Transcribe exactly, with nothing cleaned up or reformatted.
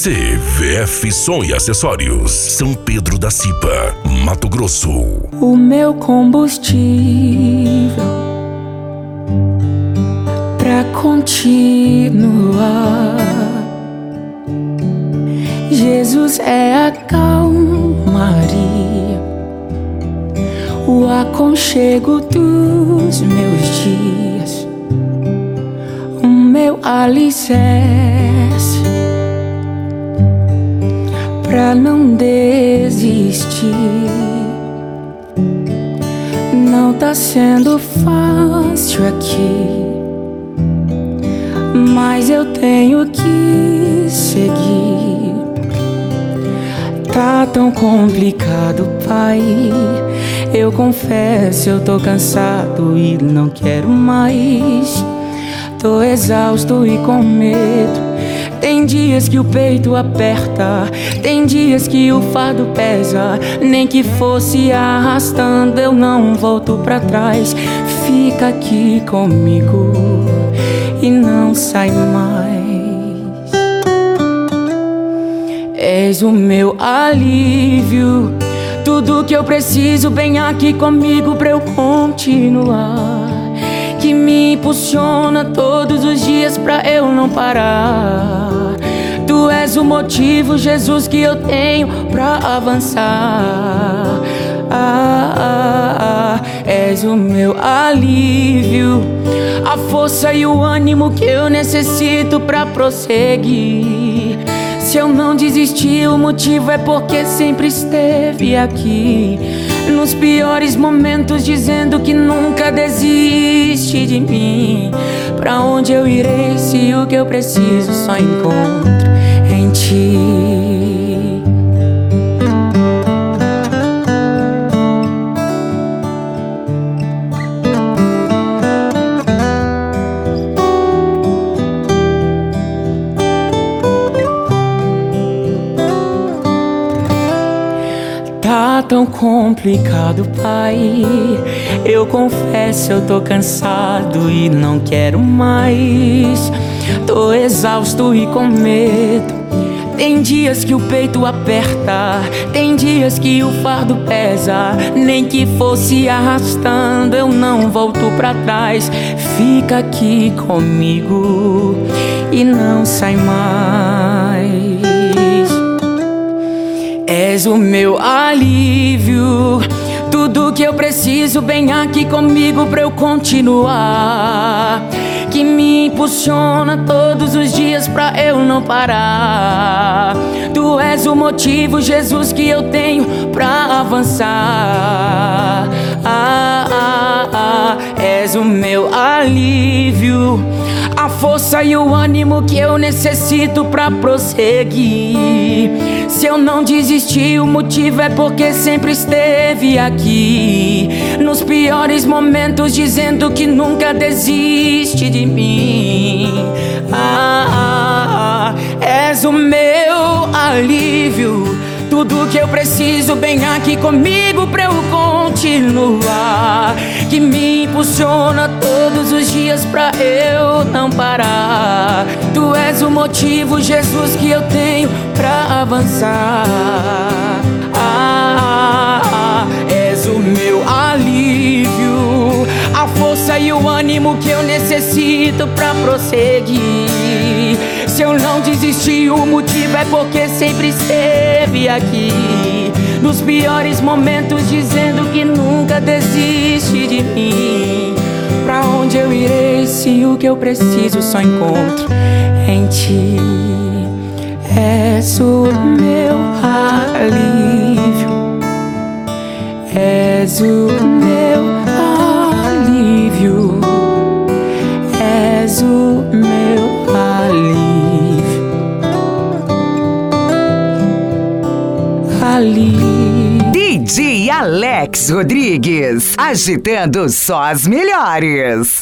C V F Som e Acessórios, São Pedro da Cipa, Mato Grosso. O meu combustível pra continuar. Jesus é a calmaria, o aconchego dos meus dias, o meu alicerce pra não desistir. Não tá sendo fácil aqui, mas eu tenho que seguir. Tá tão complicado, Pai, eu confesso, eu tô cansado e não quero mais. Tô exausto e com medo. Tem dias que o peito aperta, tem dias que o fardo pesa. Nem que fosse arrastando, eu não volto pra trás. Fica aqui comigo e não sai mais. És o meu alívio, tudo que eu preciso, bem aqui comigo pra eu continuar. Que me impulsiona todos os dias pra eu não parar. Tu és o motivo, Jesus, que eu tenho pra avançar. Ah, ah, ah, és o meu alívio, a força e o ânimo que eu necessito pra prosseguir. Se eu não desisti, o motivo é porque sempre esteve aqui. Nos piores momentos, dizendo que nunca desiste de mim. Pra onde eu irei se o que eu preciso só encontro em ti? Tá tão complicado, Pai, eu confesso, eu tô cansado e não quero mais. Tô exausto e com medo. Tem dias que o peito aperta, tem dias que o fardo pesa. Nem que fosse arrastando, eu não volto pra trás. Fica aqui comigo e não sai mais. És o meu alívio, tudo que eu preciso, bem aqui comigo pra eu continuar. Que me impulsiona todos os dias pra eu não parar. Tu és o motivo, Jesus, que eu tenho pra avançar. Ah, ah, ah, és o meu alívio, a força e o ânimo que eu necessito pra prosseguir. Se eu não desisti, o motivo é porque sempre esteve aqui. Nos piores momentos, dizendo que nunca desiste de mim. Ah, ah, ah, és o meu alívio, tudo que eu preciso, bem aqui comigo pra eu continuar. Que me impulsiona todos os dias pra eu não parar. Tu és o motivo, Jesus, que eu tenho pra avançar. Ah, ah, ah, és o meu alívio, a força e o ânimo que eu necessito pra prosseguir. Se eu não desisti, o motivo é porque sempre esteve aqui. Nos piores momentos, dizendo que nunca desiste de mim. Pra onde eu irei se o que eu preciso só encontro em ti? És o meu alívio, és o meu alívio, és o meu alívio, alívio. D J Alex Rodrigues, agitando só as melhores.